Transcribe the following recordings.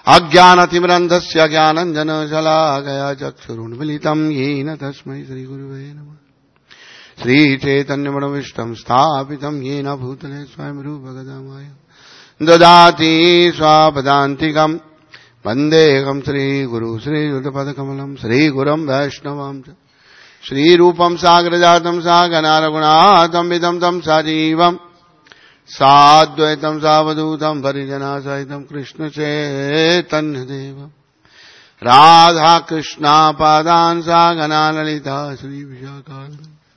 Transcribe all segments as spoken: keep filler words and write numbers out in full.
Ajnanatimirandhasya jnananjana shalakaya chakshurunmilitam yena tasmai Shri Guruve Namah. Shri Chaitanya Manavishtam sthapitam yena bhutale swayam rupa gadamaya dadati swapadantikam vandeham Shri Guru Shri Yuddhapadakamalam Shri Guram Vaishnavam Shri Rupam Sagrajatam Saganaragunatam Vidam Tam Sajivam Sadvaitam Savadutam Parijana Sahitam Krishna Chaitanya Devam Radha Krishna Padan Sagana Lalita Shri Vishakal.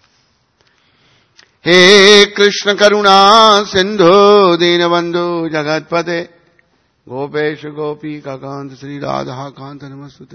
He Krishna Karuna Sindhu Dinabandhu Jagatpate Gopesh Gopi Kakant Shri Radha Kanta Namastute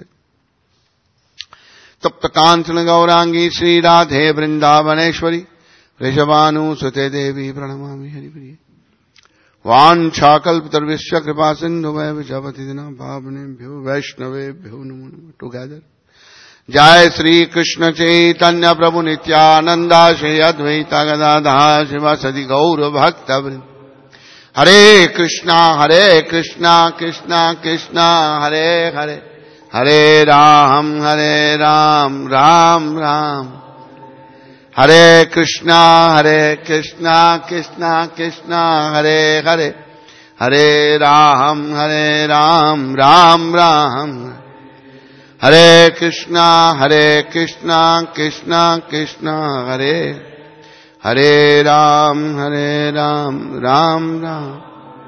Tapta Kantana Gaurangi Shri Radhe Vrindavaneshwari Rishabhanu Sute Devi Pranamami Haripriya Vanchakalpatarvishya Kripa Sindhu Vaivachavati Bhavanebhyo Vaishnavebhyo Namo. Together Jai Shri Krishna Chaitanya Prabhu Nityananda Shri Advaita Gadadha Shivasadi Gaura Bhakta Vrind. Hare Krishna Hare Krishna Krishna Krishna Hare Hare Hare Ram Hare Ram Ram Ram Hare Krishna Hare Krishna Krishna Krishna Hare Hare Hare Ram Hare Ram Ram Ram Hare Krishna Hare Krishna Krishna Krishna Hare Hare Ram Hare Ram Ram Ram.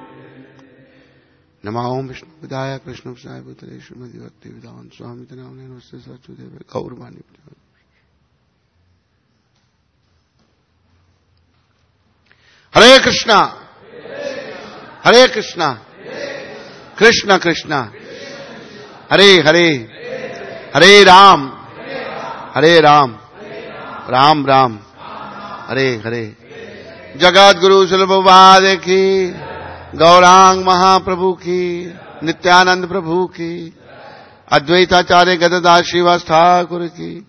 Namo Vishnu Vidaya Krishna Sai Bhutale Srimati Bhakti Vedanta Swami Tanamane Namaste Sachudeva Gaurvani. Hare Krishna Hare Krishna Krishna Krishna Hare Hare Hare Ram Hare Ram Ram Ram Hare Hare. Jagat Guru Srila Prabhupada ki, Gaurang Mahaprabhu ki, Nityanand Prabhu ki, Advaita Acharya Gadadhar Srivas Thakur ki.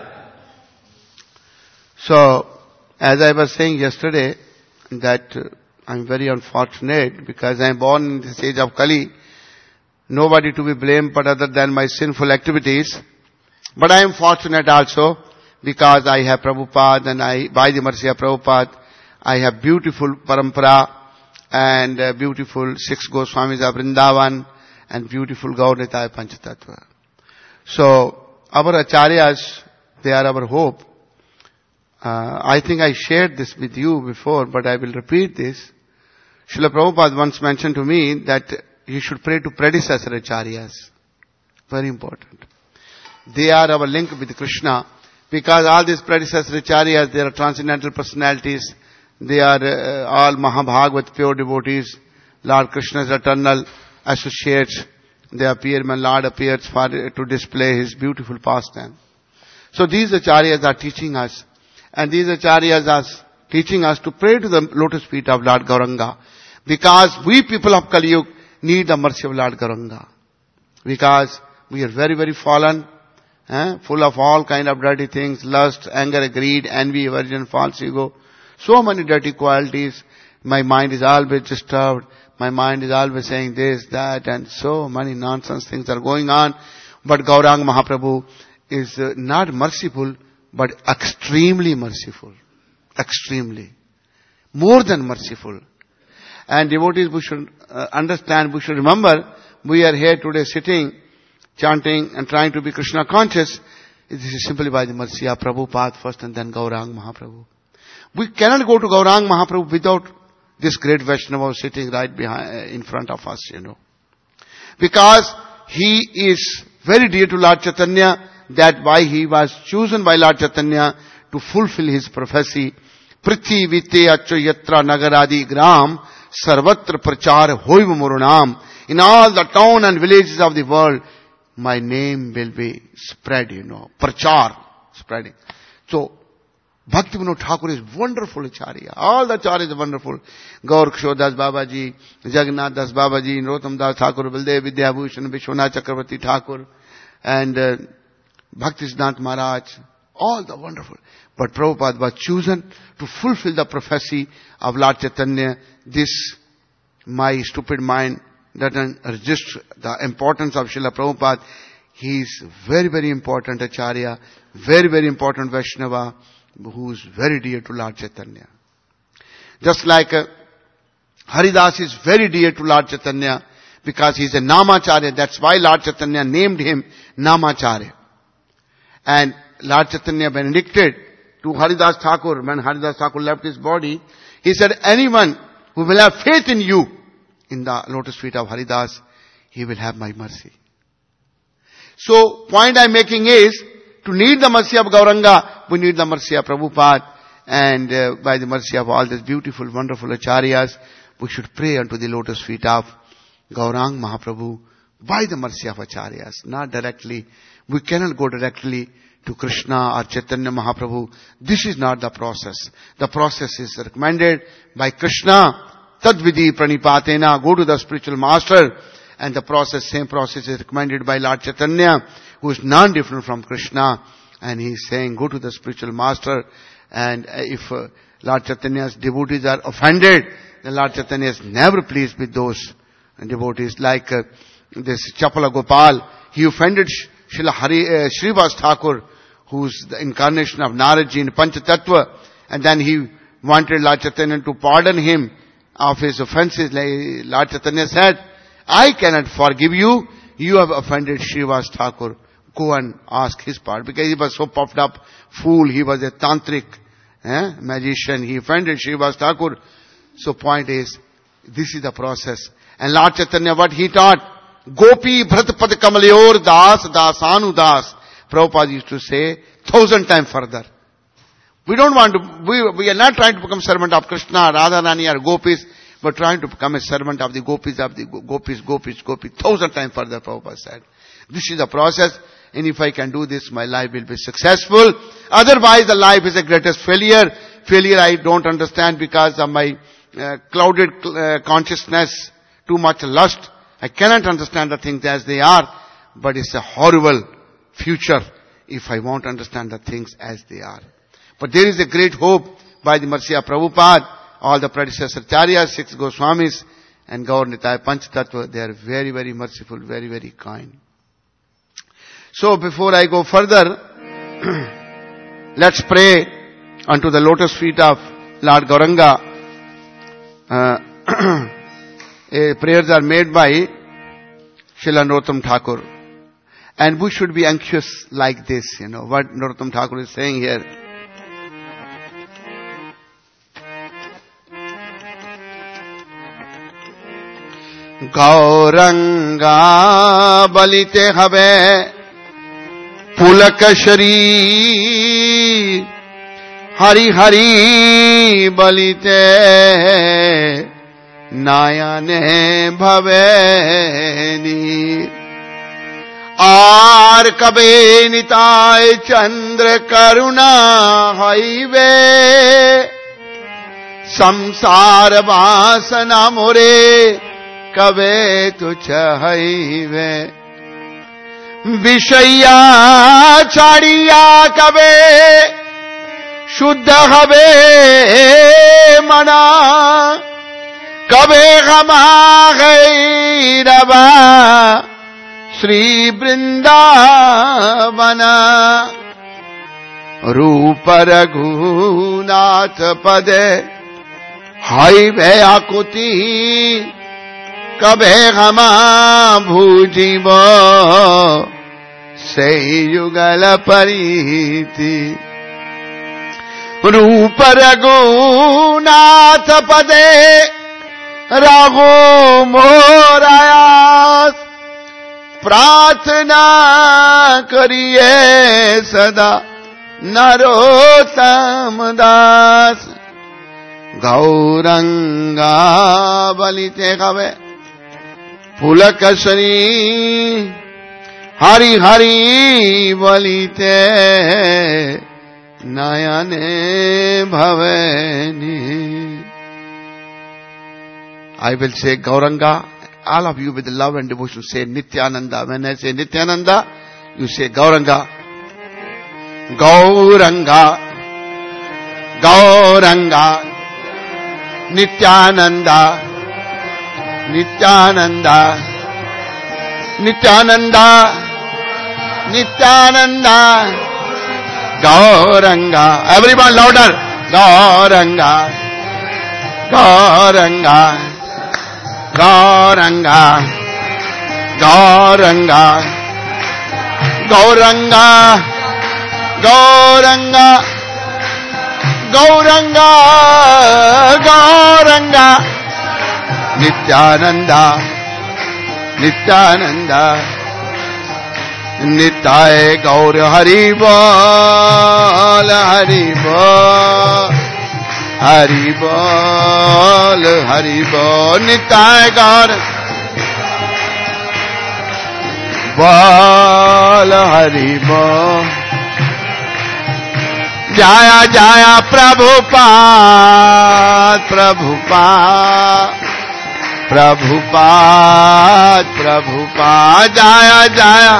So, as I was saying yesterday, that uh, I'm very unfortunate because I'm born in this age of Kali. Nobody to be blamed but other than my sinful activities. But I am fortunate also because I have Prabhupada and I, by the mercy of Prabhupada, I have beautiful parampara and uh, beautiful six Goswamis of Vrindavan and beautiful Gaur-Nitaya Panchatattva. So, our Acharyas, they are our hope. Uh, I think I shared this with you before, but I will repeat this. Srila Prabhupada once mentioned to me that you should pray to predecessor Acharyas. Very important. They are our link with Krishna. Because all these predecessor Acharyas, they are transcendental personalities. They are uh, all Mahabhagavat pure devotees. Lord Krishna's eternal associates. They appear when Lord appears for, to display His beautiful pastime. So these Acharyas are teaching us. And these Acharyas are teaching us to pray to the lotus feet of Lord Gauranga. Because we people of Kali Yuga need the mercy of Lord Gauranga. Because we are very, very fallen. Eh, full of all kind of dirty things, lust, anger, greed, envy, aversion, false ego. So many dirty qualities. My mind is always disturbed. My mind is always saying this, that, and so many nonsense things are going on. But Gauranga Mahaprabhu is uh, not merciful, but extremely merciful. Extremely. More than merciful. And devotees, we should uh, understand, we should remember, we are here today sitting, chanting and trying to be Krishna conscious. This is simply by the mercy of Prabhupada first and then Gauranga Mahaprabhu. We cannot go to Gauranga Mahaprabhu without this great Vaishnava sitting right behind, in front of us, you know. Because he is very dear to Lord Chaitanya, that why he was chosen by Lord Chaitanya to fulfill his prophecy. Prithvi vite acho yatra nagaradi gram sarvatra prachar hoiv murunam. In all the town and villages of the world, my name will be spread, you know. Prachar, spreading. So, Bhakti Vinod Thakur is wonderful Acharya. All the Acharyas are wonderful. Gaur Kishore Das Babaji, Jagannath Das Babaji, Narottam Das Thakur, Baldev Vidyabhushan, Vishwanath Chakravarti Thakur, and uh, Bhaktisiddhanta Maharaj. All the wonderful. But Prabhupada was chosen to fulfill the prophecy of Lord Chaitanya. This, my stupid mind, doesn't register the importance of Srila Prabhupada. He is very, very important Acharya, very, very important Vaishnava, who is very dear to Lord Chaitanya. Just like uh, Haridas is very dear to Lord Chaitanya because he is a Namacharya. That's why Lord Chaitanya named him Namacharya. And Lord Chaitanya benedicted to Haridas Thakur. When Haridas Thakur left his body, he said, anyone who will have faith in you, in the lotus feet of Haridas, he will have my mercy. So, point I'm making is, to need the mercy of Gauranga, we need the mercy of Prabhupada. And uh, by the mercy of all these beautiful, wonderful Acharyas, we should pray unto the lotus feet of Gaurang Mahaprabhu by the mercy of Acharyas, not directly. We cannot go directly to Krishna or Chaitanya Mahaprabhu. This is not the process. The process is recommended by Krishna. Tadvidi pranipatena, go to the spiritual master. And the process, same process is recommended by Lord Chaitanya, who is non-different from Krishna. And he is saying, go to the spiritual master. And if uh, Lord Chaitanya's devotees are offended, then Lord Chaitanya is never pleased with those devotees. Like uh, this Chapala Gopal, he offended Srila Hari, uh, Srivas Thakur, who is the incarnation of Naradji in Panchatattva. And then he wanted Lord Chaitanya to pardon him of his offenses. Like Lord Chaitanya said, I cannot forgive you. You have offended Srivas Thakur. Go and ask his pardon. Because he was so puffed up, fool. He was a tantric eh, magician. He offended Srivas Thakur. So point is, this is the process. And Lord Chaitanya, what he taught, Gopi Bhratpad Kamalayor Das Dasanu Das. Prabhupada used to say, thousand times further. We don't want to, we, we are not trying to become servant of Krishna, Radharani or Gopis. We're trying to become a servant of the Gopis, of the Gopis, Gopis, Gopis. Thousand times further, Prabhupada said. This is the process. And if I can do this, my life will be successful. Otherwise, the life is the greatest failure. Failure I don't understand because of my uh, clouded uh, consciousness, too much lust. I cannot understand the things as they are. But it's a horrible future if I won't understand the things as they are. But there is a great hope by the mercy of Prabhupada. All the predecessor Acharyas, six Goswamis, and Gaur Nitai Panchatattva, they are very, very merciful, very, very kind. So before I go further, let's pray unto the lotus feet of Lord Gauranga. Uh, prayers are made by Srila Narottam Thakur. And we should be anxious like this, you know, what Narottam Thakur is saying here. Gauranga balite habe pulak sharir hari hari balite nayane bhaveni ar kabe nitai chandra karuna haive samsara vasana more Kabe tu chahaive Vishaya chadiya kabe Shuddha habe mana Kabe gama gairava Sri Vrindavana Rupa Raghunath pade Haive akuti Kabe gama bhujiva sei yugala pariti Rupa Raghunath pade Raghu morayas Pratna kariye sada Narottam Das Gauranga balite kabe Pulakashani Hari Hari balite Nayane bhaveni. I will say Gauranga. All of you with love and devotion say Nityananda. When I say Nityananda, you say Gauranga. Gauranga. Gauranga. Nityananda. Nityananda, Nityananda, Nityananda, Gauranga. Everyone louder. Gauranga, Gauranga, Gauranga, Gauranga, Gauranga, Gauranga, Gauranga, Gauranga, Nityananda, Nityananda, Nitai Gaur Haribol, Haribol, Haribol, Haribol, Nitai Gaur Bol, Haribol. Jaya Jaya Prabhupada, Prabhupada, Prabhupada, Prabhupada, Jaya Jaya.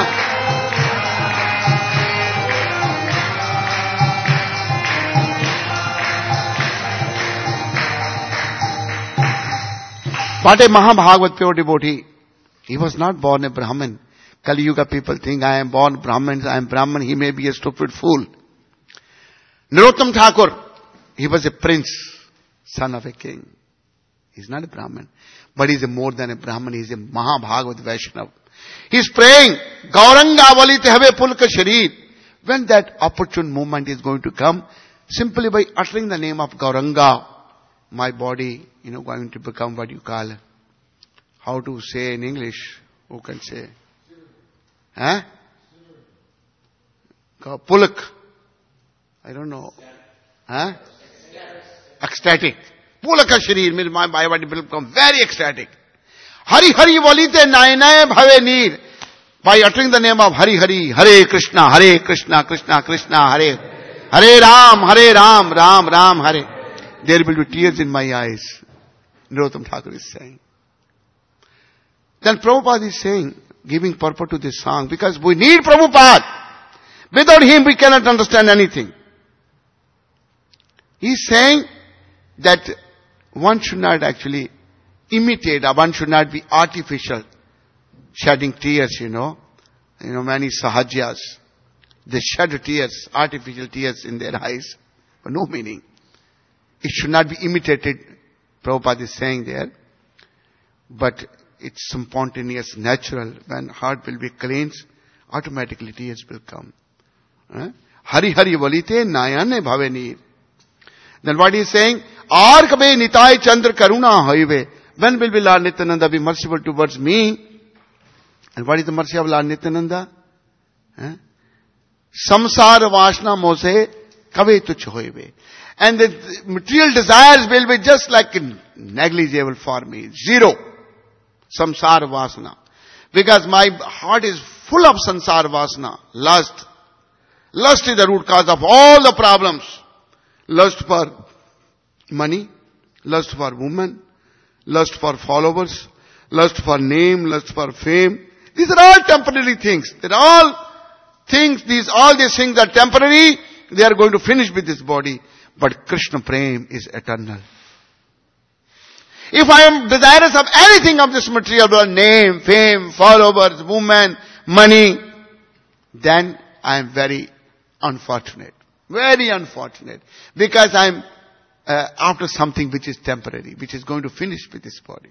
What a Mahabhagavat pure devotee. He was not born a Brahmin. Kali Yuga people think I am born Brahmin, I am Brahmin, he may be a stupid fool. Narottam Thakur, he was a prince, son of a king. He's not a Brahmin, but he's a more than a Brahmin, he's a Mahabhagavat Vaishnava. He's praying, Gauranga valite have pulka sharir. When that opportune moment is going to come, simply by uttering the name of Gauranga, my body, you know, going to become what you call, how to say in English, who can say? Huh? Pulak. I don't know. Huh? Ecstatic. Pulaka sharir means my body will become very ecstatic. Hari Hari volite nainaye bhave neer. By uttering the name of Hari Hari, Hare Krishna, Hare Krishna, Krishna Krishna, Hare, Hare Ram, Hare Ram, Ram Ram, Hare. There will be tears in my eyes. Narottam Thakur is saying. Then Prabhupada is saying, giving purport to this song, because we need Prabhupada. Without him we cannot understand anything. He is saying that one should not actually imitate, or one should not be artificial, shedding tears, you know. You know, many sahajas, they shed tears, artificial tears in their eyes, for no meaning. It should not be imitated, Prabhupada is saying there. But it's spontaneous, natural. When heart will be cleansed, automatically tears will come. Eh? Hari Hari valite nayane bhave neer. Then what he is saying? Ar kabe nitai chandra karuna hoive. When will be Lord Nityananda be merciful towards me? And what is the mercy of Lord Nityananda? Eh? Samsara vasna mose kabe tuch hoive. And the material desires will be just like negligible for me. Zero. Samsara vasana. Because my heart is full of samsara vasana. Lust. Lust is the root cause of all the problems. Lust for money. Lust for women. Lust for followers. Lust for name. Lust for fame. These are all temporary things. They're all things, these, all these things are temporary. They are going to finish with this body. But Krishna Prem is eternal. If I am desirous of anything of this material world, name, fame, followers, women, money, then I am very unfortunate. Very unfortunate. Because I am uh, after something which is temporary, which is going to finish with this body.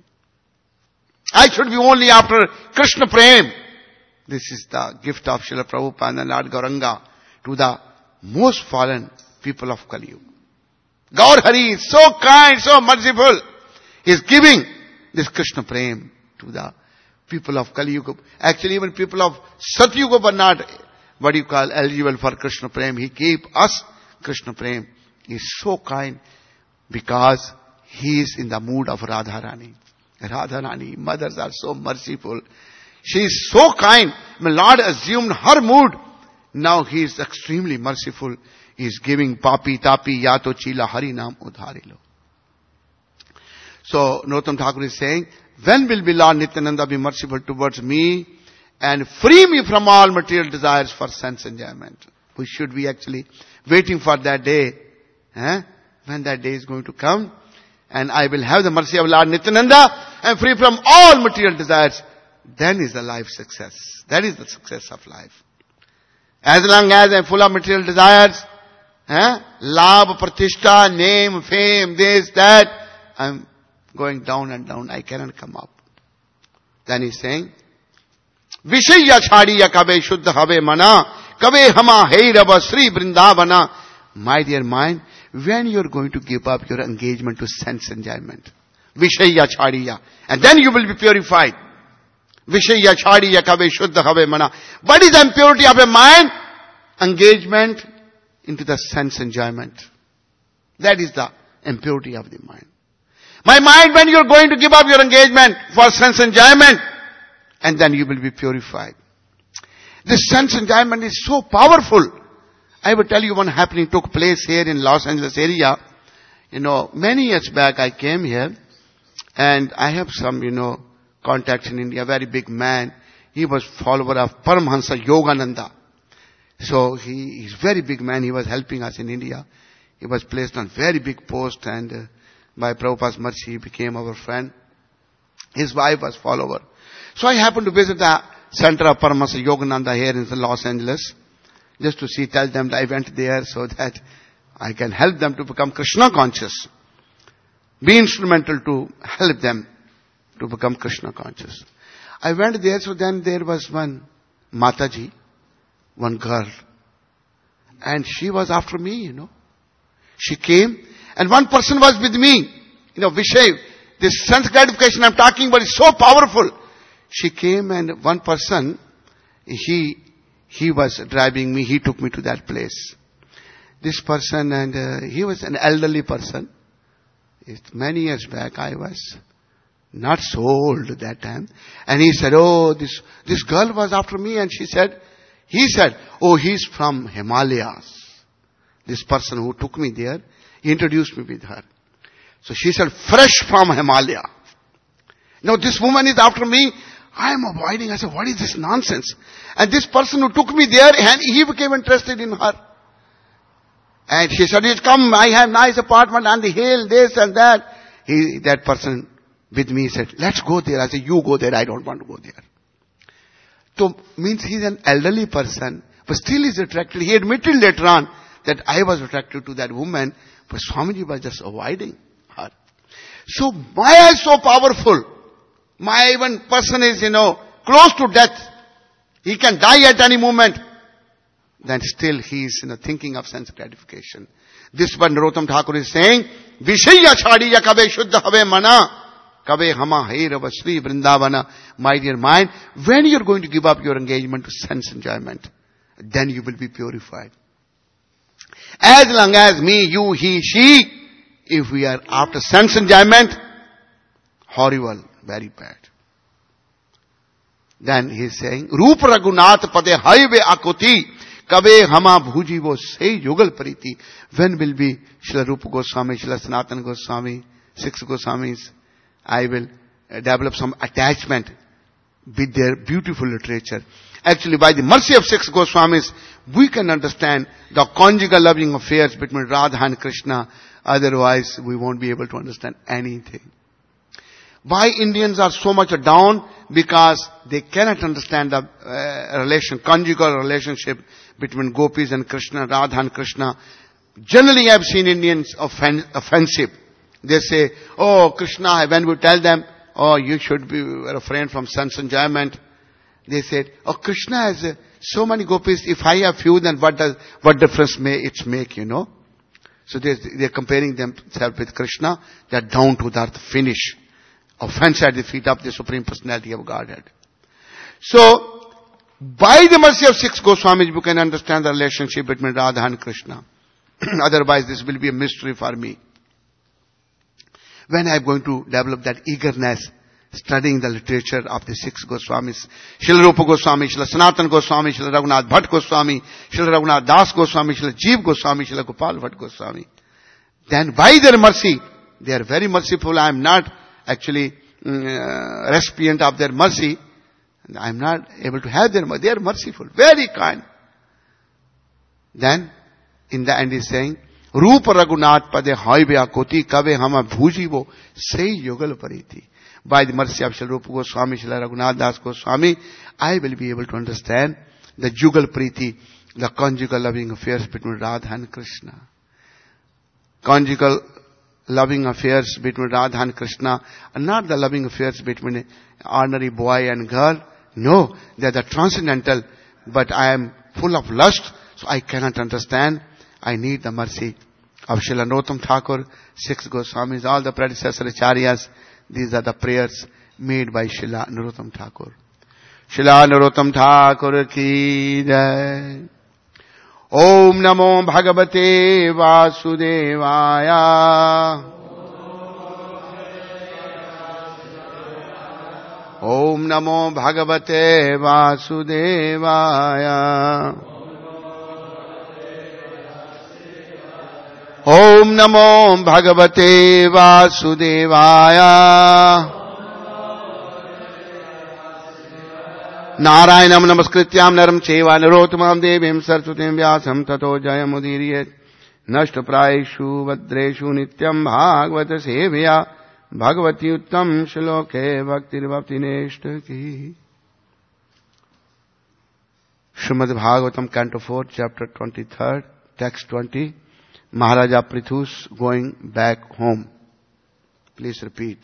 I should be only after Krishna Prem. This is the gift of Srila Prabhupada and Lord Gauranga to the most fallen people of Kali Yuga. Gaur Hari is so kind, so merciful. He is giving this Krishna Prem to the people of Kali Yuga. Actually, even people of Satya Yuga were not, what you call, eligible for Krishna Prem. He gave us Krishna Prem. He is so kind because he is in the mood of Radharani. Radharani, mothers are so merciful. She is so kind. My Lord assumed her mood. Now he is extremely merciful. He is giving papi tapi yato chila hari naam udharilo. So Narottam Thakur is saying, when will be Lord Nityananda be merciful towards me and free me from all material desires for sense enjoyment? We should be actually waiting for that day. Eh? When that day is going to come, and I will have the mercy of Lord Nityananda and free from all material desires, then is the life success. That is the success of life. As long as I am full of material desires, eh, labh, pratishtha, name, fame, this, that, I am going down and down. I cannot come up. Then he is saying, Vishaya chhadiya kabe shuddha habe mana, kabe hama heirava Sri Vrindavana. My dear mind, when you are going to give up your engagement to sense enjoyment, Vishaya chhadiya, and then you will be purified. Vishaya chhadiya kabe shuddha habe mana. What is the impurity of a mind? Engagement into the sense enjoyment. That is the impurity of the mind. My mind, when you are going to give up your engagement for sense enjoyment, and then you will be purified. This sense enjoyment is so powerful. I will tell you one happening took place here in Los Angeles area. You know, many years back I came here, and I have some, you know, contacts in India, very big man. He was follower of Paramahansa Yogananda. So he is very big man. He was helping us in India. He was placed on very big post, and uh, by Prabhupada's mercy he became our friend. His wife was follower. So I happened to visit the center of Paramahansa Yogananda here in Los Angeles, just to see, tell them that I went there so that I can help them to become Krishna conscious. Be instrumental to help them to become Krishna conscious. I went there, so then there was one Mataji, one girl, and she was after me, you know. She came, and one person was with me. You know, Vishay, this sense gratification I'm talking about is so powerful. She came, and one person, he, he was driving me, he took me to that place. This person, and uh, he was an elderly person. It, many years back, I was not so old at that time. And he said, oh, this, this girl was after me, and she said, he said, oh, he's from Himalayas. This person who took me there, he introduced me with her. So she said, fresh from Himalaya. Now this woman is after me. I am avoiding. I said, what is this nonsense? And this person who took me there, and he became interested in her. And she said, come, I have nice apartment on the hill, this and that. He, that person with me said, let's go there. I said, you go there. I don't want to go there. So means he's an elderly person, but still is attracted. He admitted later on that I was attracted to that woman, but Swamiji was just avoiding her. So Maya is so powerful. Maya, even person is, you know, close to death. He can die at any moment. Then still he is, you know, thinking of sense gratification. This one Narottam Thakur is saying, Vishaya chhadiya kabe shuddha have mana, kabe hama heirava Sri Vrindavana. My dear mind, when you are going to give up your engagement to sense enjoyment, then you will be purified. As long as me, you, he, she, if we are after sense enjoyment, horrible, very bad. Then he is saying, Rup Raghunath pade haive akuti, kabe hama bhujivo say yugal pariti. When will be Srila Rupa Goswami, Srila Sanatana Goswami, six Goswamis, I will develop some attachment with their beautiful literature. Actually, by the mercy of six Goswamis, we can understand the conjugal loving affairs between Radha and Krishna. Otherwise, we won't be able to understand anything. Why Indians are so much down? Because they cannot understand the uh, relation, conjugal relationship between gopis and Krishna, Radha and Krishna. Generally, I have seen Indians offen- offensive. They say, oh, Krishna, when we tell them, oh, you should be refrain from sense enjoyment. They said, oh, Krishna has uh, so many gopis. If I have few, then what does, what difference may it make, you know? So they, they're comparing themselves with Krishna. They're down to the earth, finish. Offense at the feet of the Supreme Personality of Godhead. So, by the mercy of six Goswamis, you can understand the relationship between Radha and Krishna. Otherwise, this will be a mystery for me. When I'm going to develop that eagerness, studying the literature of the six Goswamis, Srila Rupa Goswami, Srila Sanatana Goswami, Srila Raghunath Bhatt Goswami, Srila Raghunath Das Goswami, Srila Jeev Goswami, Srila Gopal Bhatt Goswami. Then by their mercy, they are very merciful. I am not actually uh, recipient of their mercy. I am not able to have their mercy. They are merciful, very kind. Then, in the end he is saying, रूप रघुनाथ पदे हाय व्याकोति कवे हम भूजी वो से युगल परी थी. By the mercy of Srila Rupa Goswami, Srila Raghunath Das Goswami, I will be able to understand the Jugal Priti, the conjugal loving affairs between Radha and Krishna. Conjugal loving affairs between Radha and Krishna are not the loving affairs between an ordinary boy and girl. No, they are the transcendental. But I am full of lust, so I cannot understand. I need the mercy of Srila Narottam Thakur, six Goswamis, all the predecessor acharyas. These are the prayers made by Srila Narottam Thakur. Srila Narottam Thakur ki jai. Om Namo Bhagavate Vasudevaya. Om Namo Bhagavate Vasudevaya. Om Namo Bhagavate Vasudevaya. Narayanam Namaskrityam Naram Cheva Narottamam Devim Saraswatim Vyasam Tato Jayamudiriet Nashta Praishu Vadreshu Nityam Bhagavata Sevya Bhagavati Uttam Shloke Bhakti Vapti Neshta Ki. Srimad Bhagavatam Canto four, Chapter twenty-three, Text twenty. Maharaja Prithus going back home. Please repeat.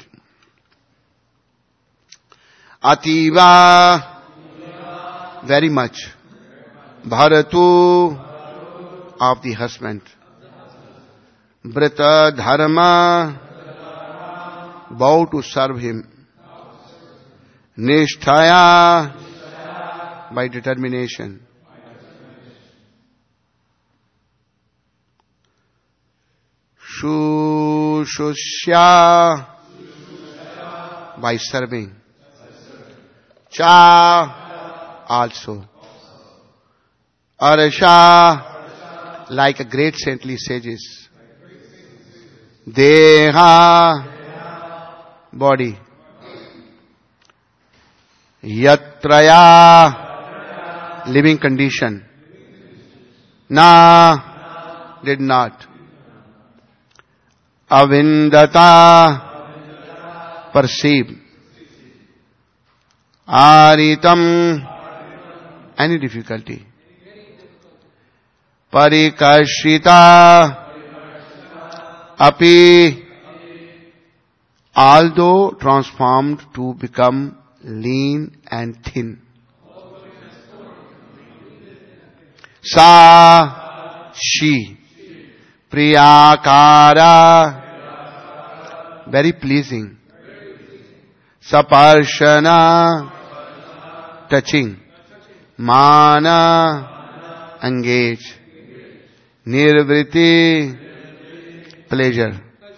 Ativa, very much. Bharatu, of the husband. Brita Dharma, bow to serve him. Nishtaya, by determination. Shushya, by serving. Cha, also. Arasha, like a great saintly sages. Deha, body. Yatraya, living condition. Na, did not. Avindata, perceive. Aritam, any difficulty. Parikashita, api, although transformed to become lean and thin. Sa, she. Priyakara, very pleasing. Saparshana, touching. Mana, engage. Nirvriti, pleasure.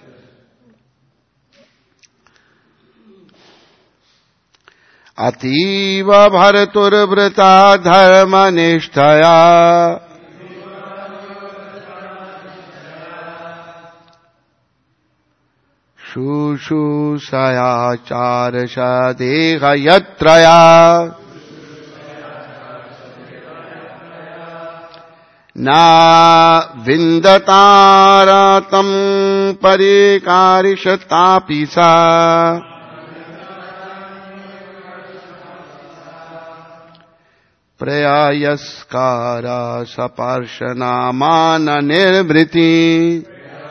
Ativa bharatur vrata dharma nishtaya. Shushusaya charasha deha yatraya. Na vindataratam parikarishatapisa. Prayaskara saparshana mana nirvriti.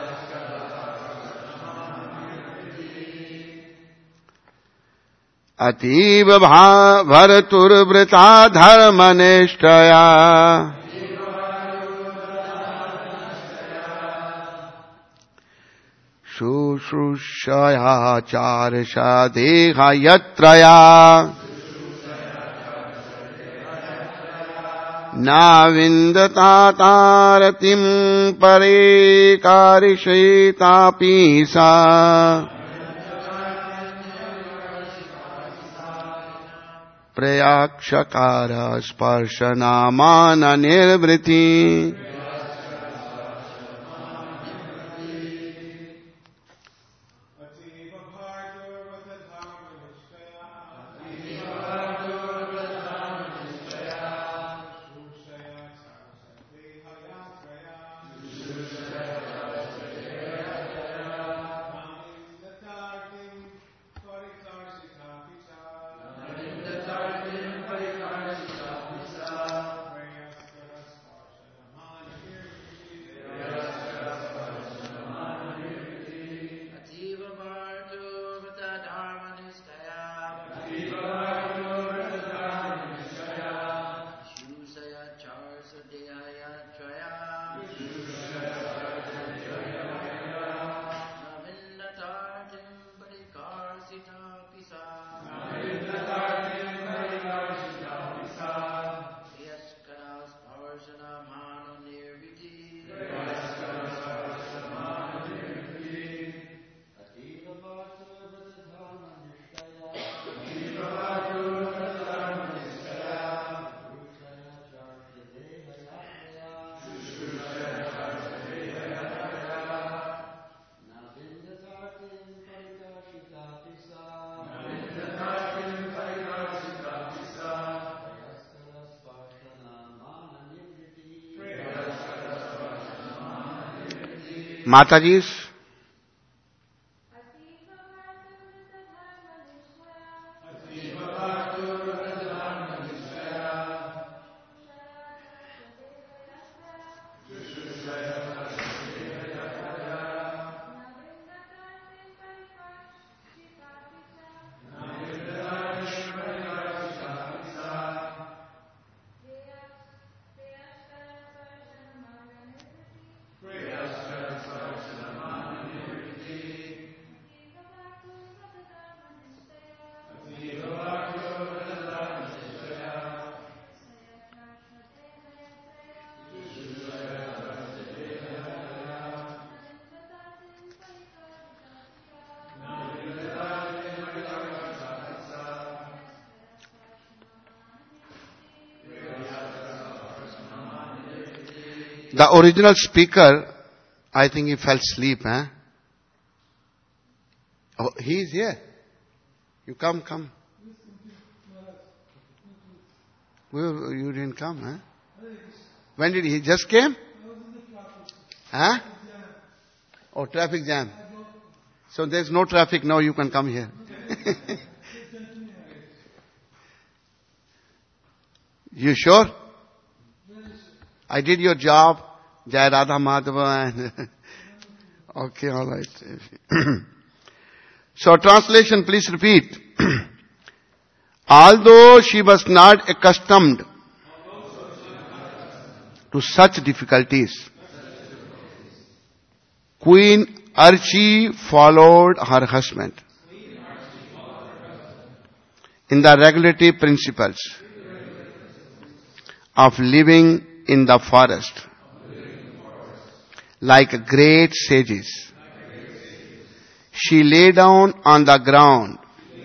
Ativa bharatur vrita dharma nishtaya. Shushushaya charasha deha yatraya. Na vindataratim parikarishetapisa. Prayakshakara sparshana mana nirvriti. Mataji's. The original speaker, I think he fell asleep, huh? Oh, he is here. You come, come. Well, you didn't come, huh? When did he just came? Huh? Oh, traffic jam. So there's no traffic now, you can come here. You sure? I did your job. Jai Radha Madhava. And okay, all right. So translation, please repeat. Although she was not accustomed to such difficulties, Queen Archie followed her husband in the regulative principles of living in the forest, like great sages. She lay down on the ground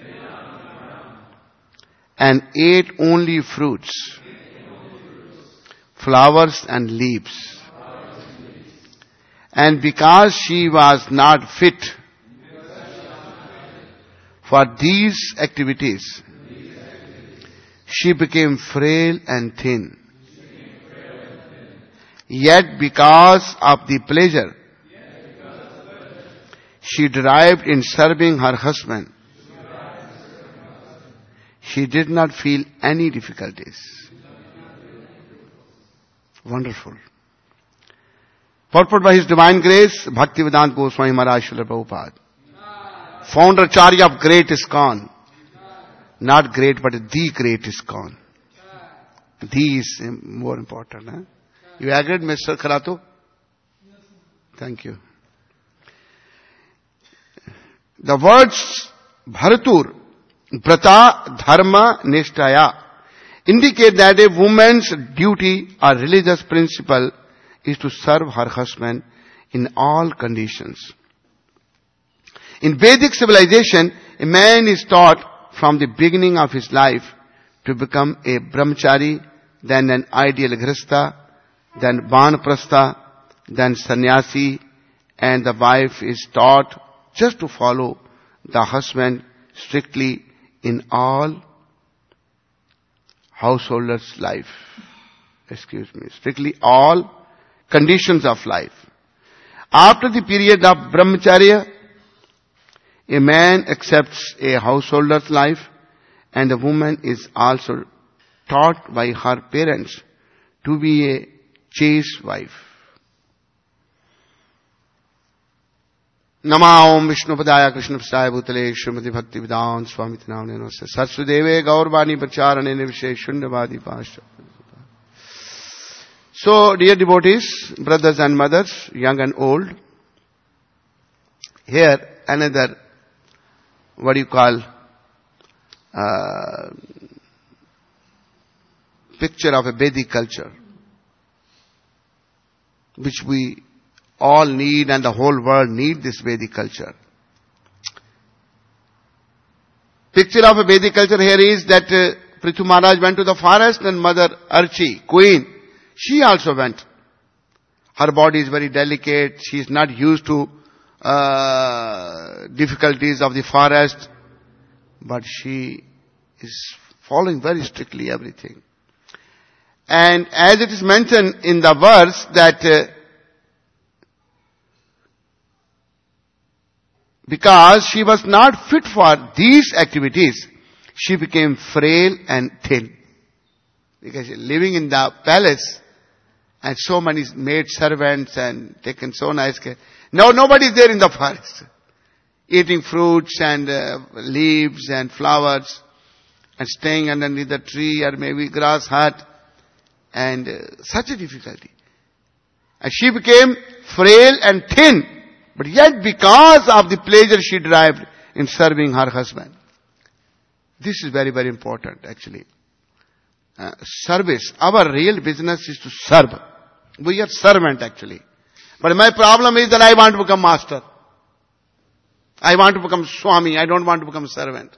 and ate only fruits, flowers and leaves. And because she was not fit for these activities, she became frail and thin. Yet because of the pleasure she derived in serving her husband, she did not feel any difficulties. Wonderful. Purport by His Divine Grace, Bhaktivedanta Goswami Maharaj Srila Prabhupada. Founder Acharya of Great ISKCON. Not great, but the Great ISKCON. The is more important. Huh? You agreed, Mister Kharato? Thank you. The words Bharatur, Brata, Dharma, Nishtaya indicate that a woman's duty or religious principle is to serve her husband in all conditions. In Vedic civilization, a man is taught from the beginning of his life to become a brahmachari, then an ideal grihastha, then vanaprastha, then sannyasi, and the wife is taught just to follow the husband strictly in all householders' life. Excuse me, strictly all conditions of life. After the period of brahmacharya, a man accepts a householder's life, and the woman is also taught by her parents to be a chaste wife. Nama Om Vishnu Padaya Krishna Prasaya Bhutale Srimati Bhakti Vedanta Swami Tinamne Namaste Satsudeve Gaurvani Pacharane Nivishe Shunyavadi Pasha. So, dear devotees, brothers and mothers, young and old, here another, what do you call, uh, picture of a Vedic culture, which we all need and the whole world need this Vedic culture. Picture of a Vedic culture here is that uh, Prithu Maharaj went to the forest and Mother Archie, queen, she also went. Her body is very delicate. She is not used to uh, difficulties of the forest. But she is following very strictly everything. And as it is mentioned in the verse that uh, because she was not fit for these activities, she became frail and thin. Because living in the palace and so many maid servants and taken so nice care. Now nobody is there in the forest. Eating fruits and uh, leaves and flowers and staying underneath the tree or maybe grass hut. And uh, such a difficulty. And she became frail and thin. But yet because of the pleasure she derived in serving her husband. This is very, very important actually. Uh, service. Our real business is to serve. We are servant actually. But my problem is that I want to become master. I want to become Swami. I don't want to become servant.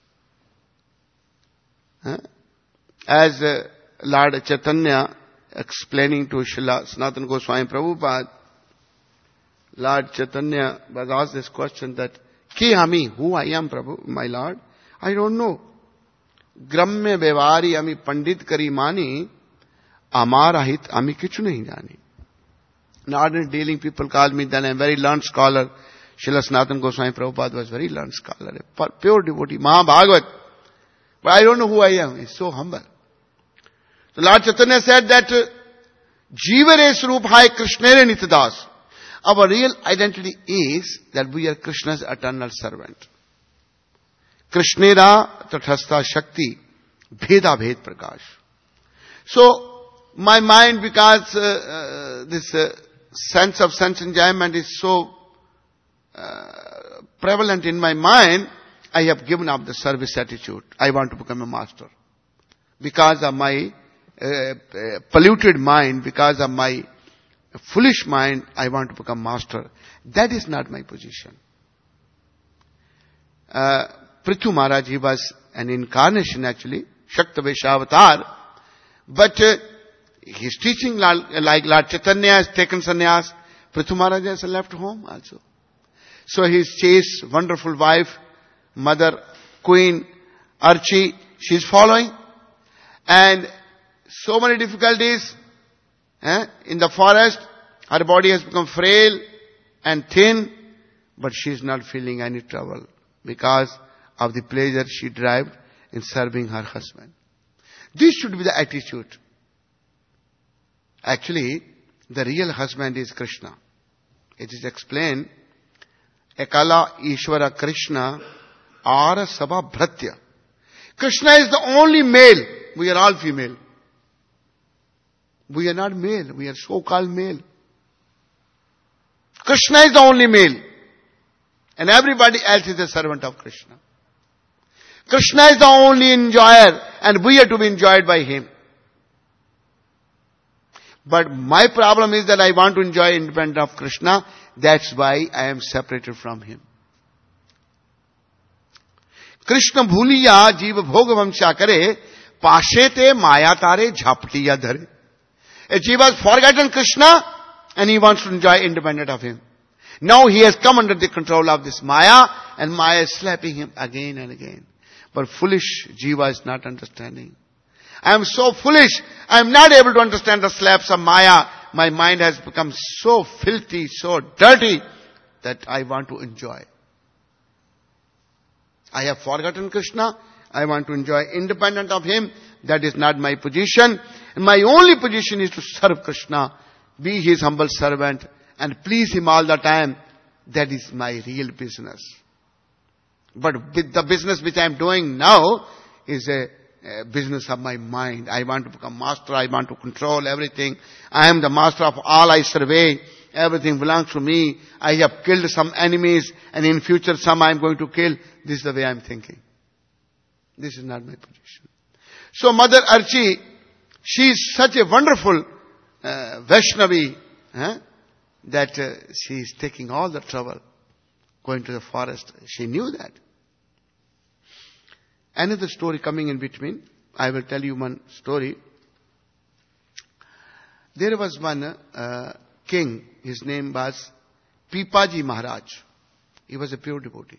Huh? As uh, Lord Chaitanya explaining to Srila Sanatana Goswami Prabhupada, Lord Chaitanya was asked this question that, Ki ami, who I am, Prabhu, my Lord? I don't know. Gramme bevari ami pandit kari mani, amara hit ami kichu nahi jani. In ordinary dealing, people call me then I'm a very learned scholar. Srila Sanatana Goswami Prabhupada was very learned scholar, a pure devotee, Mahabhagavat. But I don't know who I am. He's so humble. So Lord Chaitanya said that, Jivare Srupahai Krishnere Nityadas. Our real identity is that we are Krishna's eternal servant. Krishnera Tathastha Shakti Bheda Bhed Prakash. So, my mind, because uh, uh, this uh, sense of sense enjoyment is so uh, prevalent in my mind, I have given up the service attitude. I want to become a master. Because of my uh, uh, polluted mind, because of my foolish mind, I want to become master. That is not my position. Uh, Prithu Maharaj, he was an incarnation actually, Shaktavesha avatar. But uh, his teaching, like Lord Chaitanya has taken sannyas, Prithu Maharaj has left home also. So his chaste, wonderful wife, mother, Queen Archi, she is following. And so many difficulties eh, in the forest. Her body has become frail and thin, but she is not feeling any trouble because of the pleasure she derived in serving her husband. This should be the attitude. Actually, the real husband is Krishna. It is explained, Ekala Ishvara Krishna Ara Sabha Bhratya. Krishna is the only male. We are all female. We are not male. We are so-called male. Krishna is the only male. And everybody else is a servant of Krishna. Krishna is the only enjoyer and we are to be enjoyed by him. But my problem is that I want to enjoy independent of Krishna. That's why I am separated from him. Krishna bhuliya jiva bhogavamsha kare pashete maya tare jhaptiya dhare. A jiva has forgotten Krishna and he wants to enjoy independent of him. Now he has come under the control of this Maya and Maya is slapping him again and again. But foolish jiva is not understanding. I am so foolish. I am not able to understand the slaps of Maya. My mind has become so filthy, so dirty that I want to enjoy. I have forgotten Krishna. I want to enjoy independent of him. That is not my position. And my only position is to serve Krishna, be his humble servant and please him all the time. That is my real business. But with the business which I am doing now is a, a business of my mind. I want to become master. I want to control everything. I am the master of all I survey. Everything belongs to me. I have killed some enemies and in future some I am going to kill. This is the way I am thinking. This is not my position. So Mother Archi, she is such a wonderful uh, Vaishnavi eh, that uh, she is taking all the trouble going to the forest. She knew that. Another story coming in between. I will tell you one story. There was one uh, king. His name was Pipaji Maharaj. He was a pure devotee.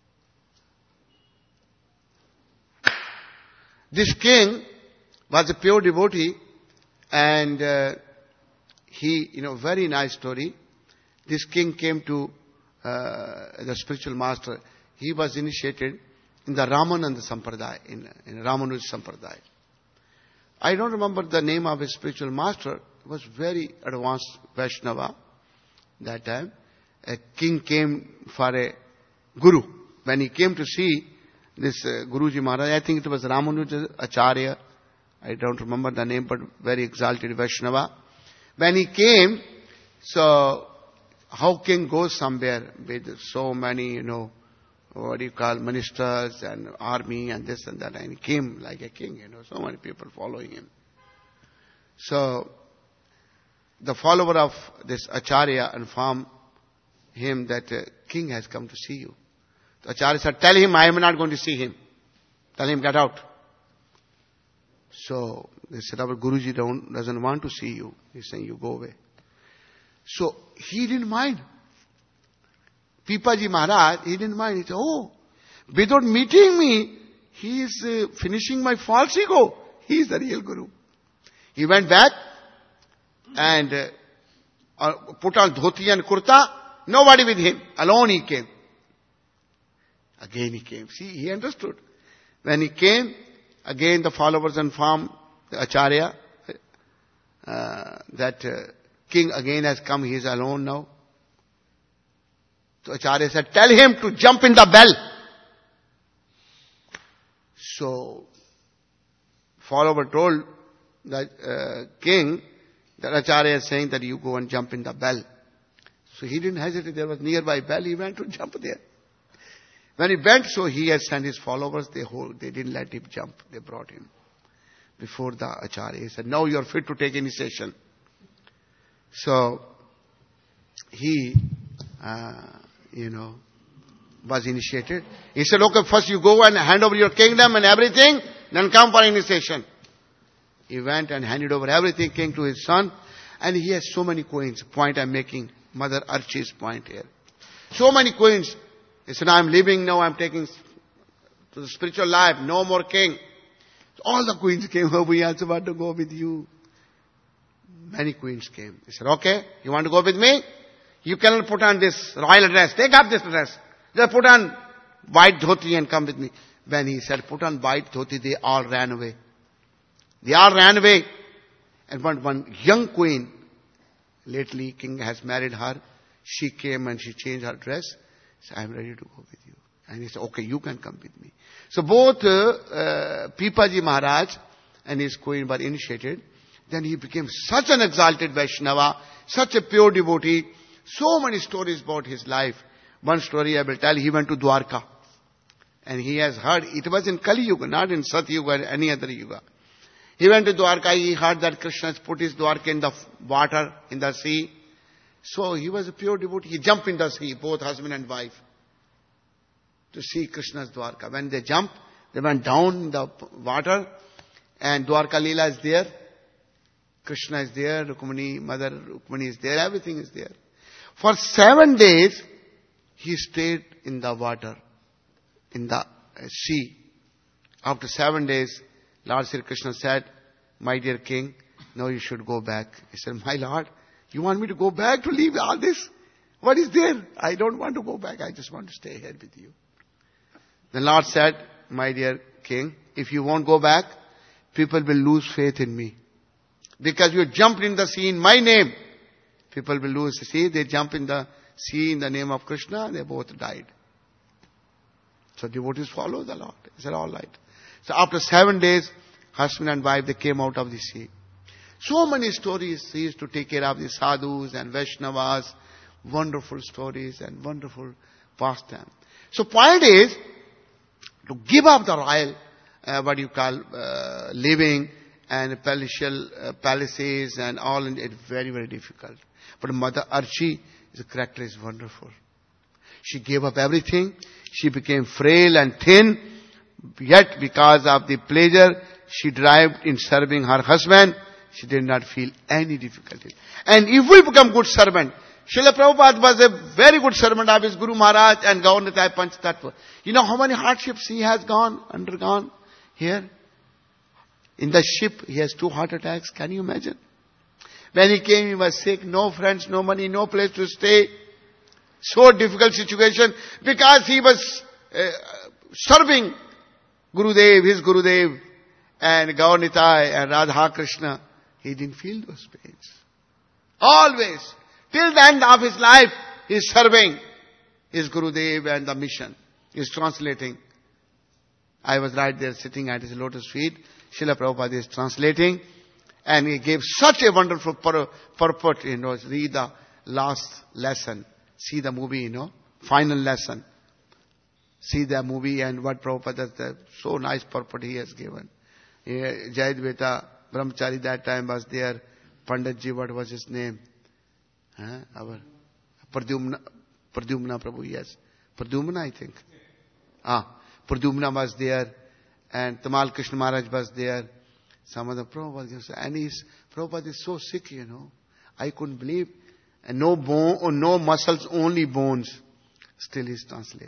This king was a pure devotee and uh, he, you know, very nice story. This king came to uh, the spiritual master, he was initiated in the Ramananda Sampradaya, in, in Ramanuja Sampradaya. I don't remember the name of his spiritual master. He was very advanced Vaishnava that time. A king came for a guru. When he came to see this uh, Guruji Maharaj, I think it was Ramanuja Acharya. I don't remember the name, but very exalted Vaishnava. When he came, so how king goes somewhere with so many, you know, what do you call, ministers and army and this and that. And he came like a king, you know, so many people following him. So, the follower of this Acharya informed him that uh, king has come to see you. The Acharya said, tell him I am not going to see him. Tell him get out. So, they said, our Guruji don't, doesn't want to see you. He's saying, you go away. So, he didn't mind. Pipaji Maharaj, he didn't mind. He said, oh, without meeting me, he is uh, finishing my false ego. He is the real Guru. He went back and uh, put on dhoti and kurta. Nobody with him. Alone he came. Again he came. See, he understood. When he came, again the followers informed the Acharya uh, that uh, king again has come. He is alone now. So Acharya said, tell him to jump in the bell. So, follower told the uh, king that Acharya is saying that you go and jump in the bell. So he didn't hesitate. There was nearby bell. He went to jump there. When he went, so he had sent his followers. They hold, they didn't let him jump. They brought him before the Acharya. He said, now you are fit to take initiation. So, he, uh, you know, was initiated. He said, okay, first you go and hand over your kingdom and everything, then come for initiation. He went and handed over everything, king to his son, and he has so many coins. Point I'm making, Mother Archie's point here. So many coins. He said, I'm leaving now, I'm taking to the spiritual life, no more king. All the queens came, oh, we also want to go with you. Many queens came. He said, okay, you want to go with me? You cannot put on this royal dress. Take up this dress. Just put on white dhoti and come with me. When he said, put on white dhoti, they all ran away. They all ran away. And one, one young queen, lately king has married her. She came and she changed her dress. She said, I'm ready to go with you. And he said, okay, you can come with me. So both uh, uh, Pipaji Maharaj and his queen were initiated. Then he became such an exalted Vaishnava, such a pure devotee. So many stories about his life. One story I will tell, he went to Dwarka. And he has heard, it was in Kali Yuga, not in Sat Yuga or any other Yuga. He went to Dwarka, he heard that Krishna has put his Dwarka in the water, in the sea. So he was a pure devotee. He jumped in the sea, both husband and wife, to see Krishna's Dwarka. When they jumped, they went down in the water, and Dwarka Leela is there. Krishna is there, Rukmani, Mother Rukmani is there, everything is there. For seven days, he stayed in the water, in the sea. After seven days, Lord Sri Krishna said, my dear king, now you should go back. He said, my Lord, you want me to go back to leave all this? What is there? I don't want to go back. I just want to stay here with you. The Lord said, my dear king, if you won't go back, people will lose faith in me. Because you jumped in the sea in my name. People will lose. See, they jump in the sea in the name of Krishna, they both died. So devotees follow the Lord. He said, all right. So after seven days, husband and wife, they came out of the sea. So many stories. He used to take care of the sadhus and Vaishnavas. Wonderful stories and wonderful pastime. So point is, to give up the royal, uh, what you call, uh, living and palatial uh, palaces and all, and it's very, very difficult. But Mother Archie, the character is wonderful. She gave up everything. She became frail and thin. Yet because of the pleasure she derived in serving her husband, she did not feel any difficulty. And if we become good servant, Srila Prabhupada was a very good servant of his Guru Maharaj and Governor Panch Tattva. You know how many hardships he has gone, undergone here? In the ship, he has two heart attacks. Can you imagine? When he came, he was sick, no friends, no money, no place to stay. so difficult situation because he was uh, serving Gurudev, his Gurudev, and Gaur Nitai and Radha Krishna. He didn't feel those pains. Always, till the end of his life, he is serving his Gurudev and the mission. He is translating. I was right there sitting at his lotus feet. Srila Prabhupada is translating. And he gave such a wonderful pur- purport, you know, read the last lesson. See the movie, you know, final lesson. See the movie and what Prabhupada does. So nice purport he has given. Jayadvaita Brahmachari that time was there. Panditji, what was his name? Huh? Our Pradyumna, Pradyumna Prabhu, yes. Pradyumna, I think. Ah, Pradyumna was there. And Tamal Krishna Maharaj was there. Some of the Prabhupada, and he's, Prabhupada is so sick, you know. I couldn't believe. And no bone, or no muscles, only bones. Still he's translating.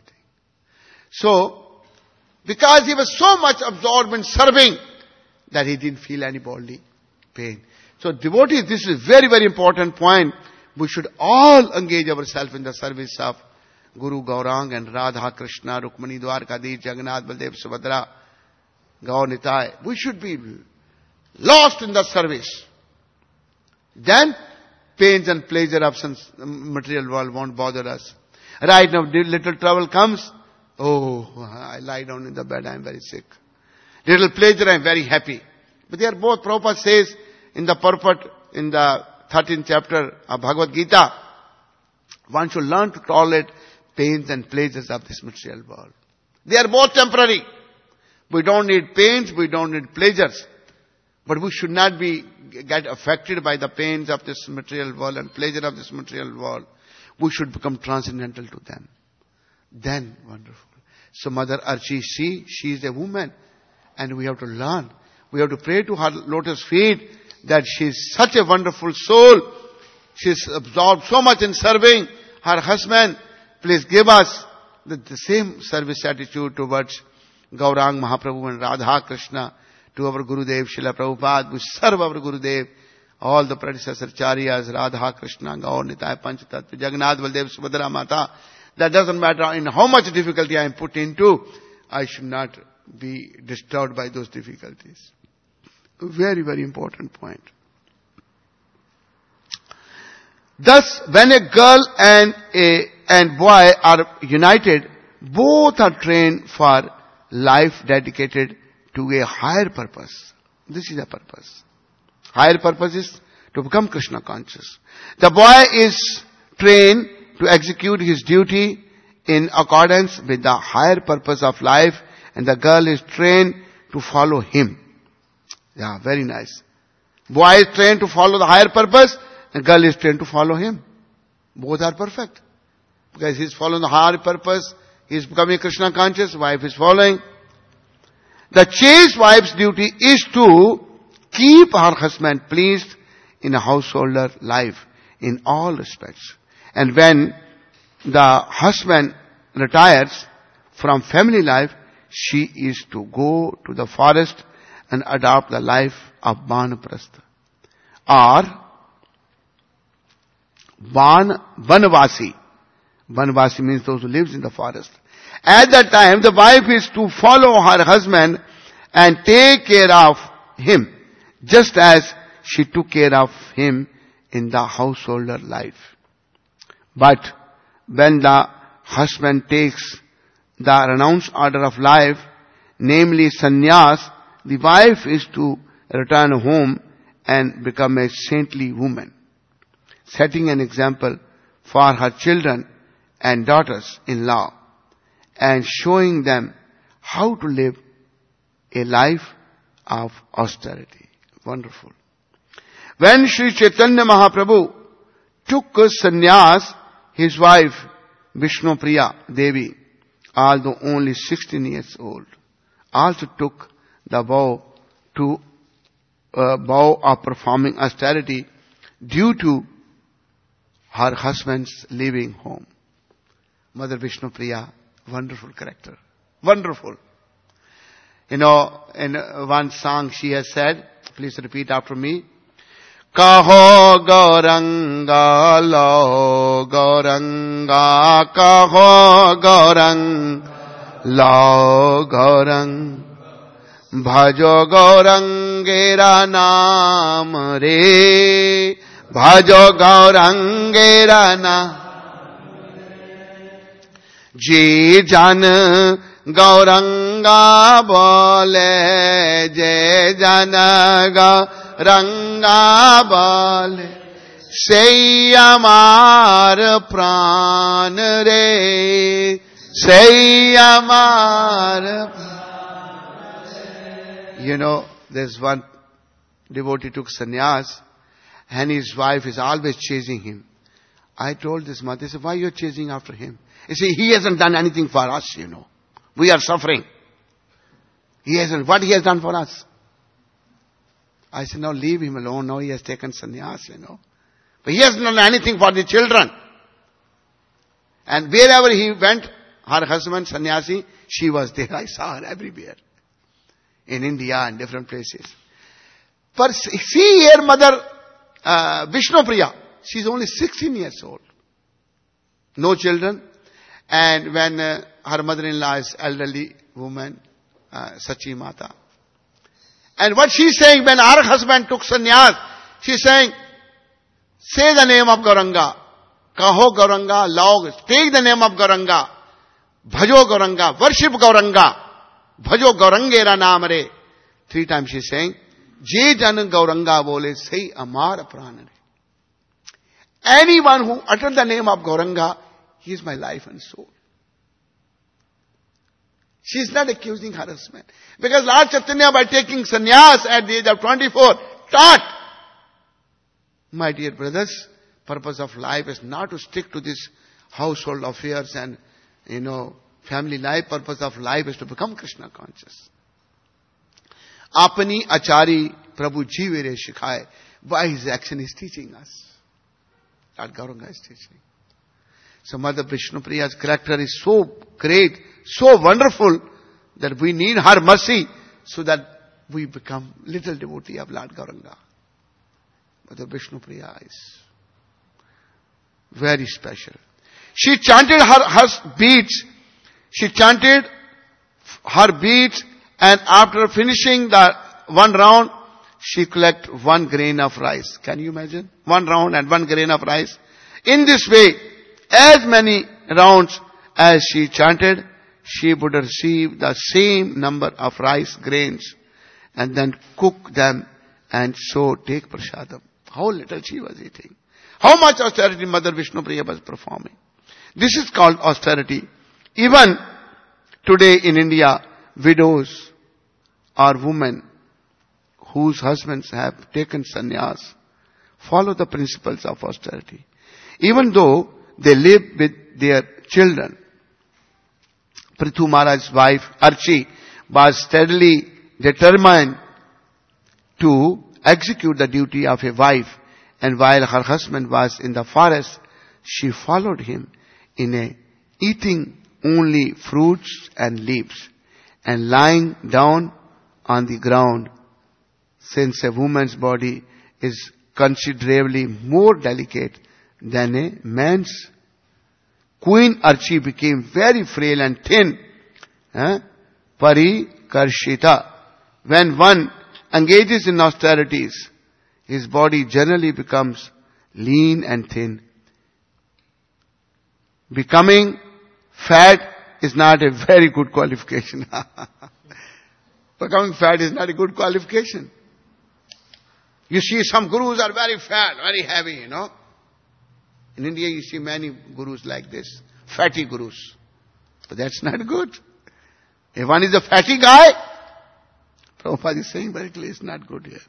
So, because he was so much absorbed in serving, that he didn't feel any bodily pain. So devotees, this is a very, very important point. We should all engage ourselves in the service of Guru Gaurang and Radha Krishna, Rukmani Dwarkadhish, Jagannath, Baldev, Subhadra, Gaur Nitai. We should be lost in the service. Then, pains and pleasure of some material world won't bother us. Right now, little trouble comes. Oh, I lie down in the bed, I am very sick. Little pleasure, I am very happy. But they are both, Prabhupada says in the purport, in the thirteenth chapter of Bhagavad Gita, one should learn to tolerate pains and pleasures of this material world. They are both temporary. We don't need pains, we don't need pleasures. But we should not be, get affected by the pains of this material world and pleasure of this material world. We should become transcendental to them. Then, wonderful. So Mother Archie, she, she is a woman. And we have to learn. We have to pray to her lotus feet that she is such a wonderful soul. She is absorbed so much in serving her husband. Please give us the, the same service attitude towards Gaurang Mahaprabhu and Radha Krishna, to our Gurudev Srila Prabhupada. We serve our Gurudev, all the predecessor Charyas, Radha Krishna, Gaur Nitai, Panchatattva, Jagannath, Baldev, Subhadra Mata. That doesn't matter in how much difficulty I am put into, I should not be disturbed by those difficulties. Very, very important point. Thus, when a girl and a and boy are united, both are trained for life dedicated to a higher purpose. This is the purpose. Higher purpose is to become Krishna conscious. The boy is trained to execute his duty in accordance with the higher purpose of life, and the girl is trained to follow him. Yeah, very nice. Boy is trained to follow the higher purpose, and girl is trained to follow him. Both are perfect. Because he is following the higher purpose, he is becoming Krishna conscious, wife is following. The chaste wife's duty is to keep her husband pleased in a householder life in all respects. And when the husband retires from family life, she is to go to the forest and adopt the life of Banaprastha. Or Ban, Banvasi. Banvasi means those who lives in the forest. At that time, the wife is to follow her husband and take care of him, just as she took care of him in the householder life. But when the husband takes the renounced order of life, namely sannyas, the wife is to return home and become a saintly woman, setting an example for her children and daughters-in-law, and showing them how to live a life of austerity. Wonderful. When Sri Chaitanya Mahaprabhu took sannyas, his wife Vishnu Priya Devi, although only sixteen years old, also took the vow to uh, vow of performing austerity due to her husband's leaving home. Mother Vishnu Priya, wonderful character. Wonderful. You know, in one song she has said, please repeat after me. kaho Gauranga, lo Gauranga, kaho Gauranga, lo Gauranga. Bhajo Gaurangera naam re, bhajo Gaurangera naam. जी जन गौरंगा बोले, जे जन गौरंगा बोले, से अमार प्राण रे, से अमार. You know, there's one devotee took sannyas and his wife is always chasing him. I told this mother, I said, why you're chasing after him? You see, he hasn't done anything for us, you know. We are suffering. He hasn't. What he has done for us? I said, no, leave him alone. Now he has taken sannyas, you know. But he hasn't done anything for the children. And wherever he went, her husband, sannyasi, she was there. I saw her everywhere. In India and different places. But see here, mother, uh, Vishnu Priya, she's only sixteen years old. No children. And when uh, her mother-in-law is elderly woman, uh, Sachi Mata. And what she's saying, when our husband took sannyas, she's saying, say the name of Gauranga. Kaho Gauranga, log. Take the name of Gauranga. Bhajo Gauranga. Worship Gauranga. Bhajo Gaurangera namare. Three times she's saying, Je jan Gauranga bole, say amar pranare. Anyone who uttered the name of Gauranga, he is my life and soul. She is not accusing her husband. Because Lord Chaitanya, by taking sannyas at the age of twenty-four, taught, my dear brothers, purpose of life is not to stick to this household affairs and, you know, family life. Purpose of life is to become Krishna conscious. Apani achari Prabhu Jivere Shikhaye. By his action he is teaching us. Lord Gauranga is teaching. So Mother Vishnu Priya's character is so great, so wonderful, that we need her mercy so that we become little devotee of Lord Gauranga. Mother Vishnu Priya is very special. She chanted her, her beads. She chanted her beads, and after finishing the one round, she collect one grain of rice. Can you imagine? One round and one grain of rice. In this way, as many rounds as she chanted, she would receive the same number of rice grains and then cook them and so take prasadam. How little she was eating. How much austerity Mother Vishnu Priya was performing. This is called austerity. Even today in India, widows or women whose husbands have taken sannyas follow the principles of austerity. Even though they live with their children. Prithu Maharaj's wife, Archi, was steadily determined to execute the duty of a wife, and while her husband was in the forest, she followed him in a eating only fruits and leaves and lying down on the ground, since a woman's body is considerably more delicate than a man's. Queen Archi became very frail and thin. Eh? Parikarshita. When one engages in austerities, his body generally becomes lean and thin. Becoming fat is not a very good qualification. Becoming fat is not a good qualification. You see, some gurus are very fat, very heavy, you know. In India, you see many gurus like this. Fatty gurus. But that's not good. If one is a fatty guy, Prabhupada is saying very clearly, it's not good here.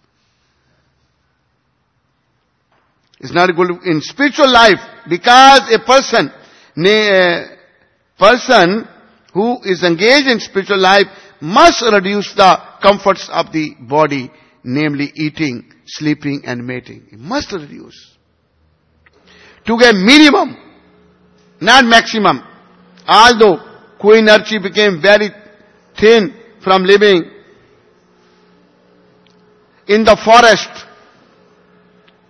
It's not good in spiritual life, because a person, a person who is engaged in spiritual life must reduce the comforts of the body, namely eating, sleeping and mating. He must reduce. To a minimum, not maximum. Although Queen Archi became very thin from living in the forest,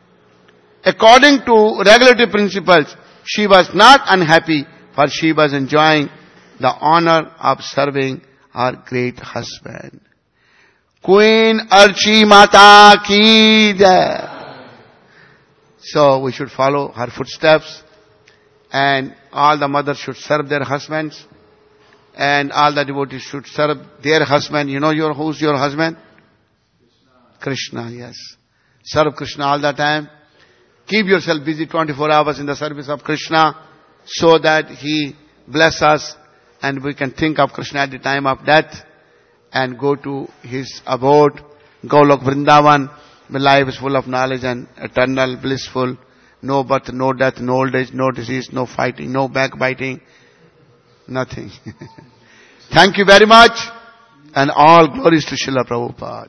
According to regulative principles, she was not unhappy, for she was enjoying the honor of serving her great husband. Queen Archi Mata ki jai. So we should follow her footsteps, and all the mothers should serve their husbands, and all the devotees should serve their husband. You know your who's your husband? Krishna. Krishna, yes. Serve Krishna all the time. Keep yourself busy twenty-four hours in the service of Krishna, so that He bless us and we can think of Krishna at the time of death and go to His abode, Golok Vrindavan, where life is full of knowledge and eternal, blissful, no birth, no death, no old age, no disease, no fighting, no backbiting, nothing. Thank you very much, and all glories to Srila Prabhupada.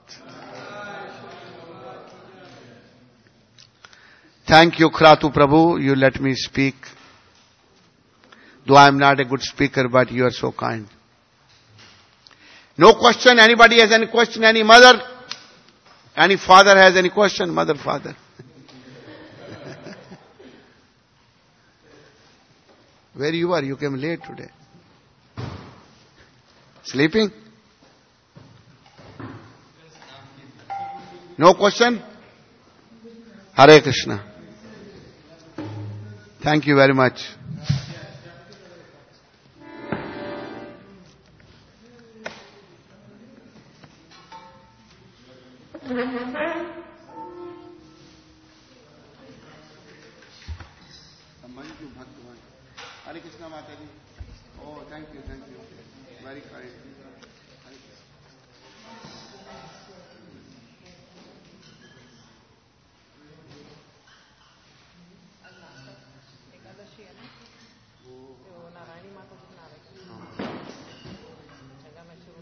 Thank you, Kratu Prabhu, you let me speak. Though I am not a good speaker, but you are so kind. No question, anybody has any question, any mother, any father has any question, mother, father. Where you are? You came late today. Sleeping? No question? Hare Krishna. Thank you very much. Hare Krishna Mataji. Oh, thank you, thank you. Very kind. Ekadashi है ना, जो नारायणी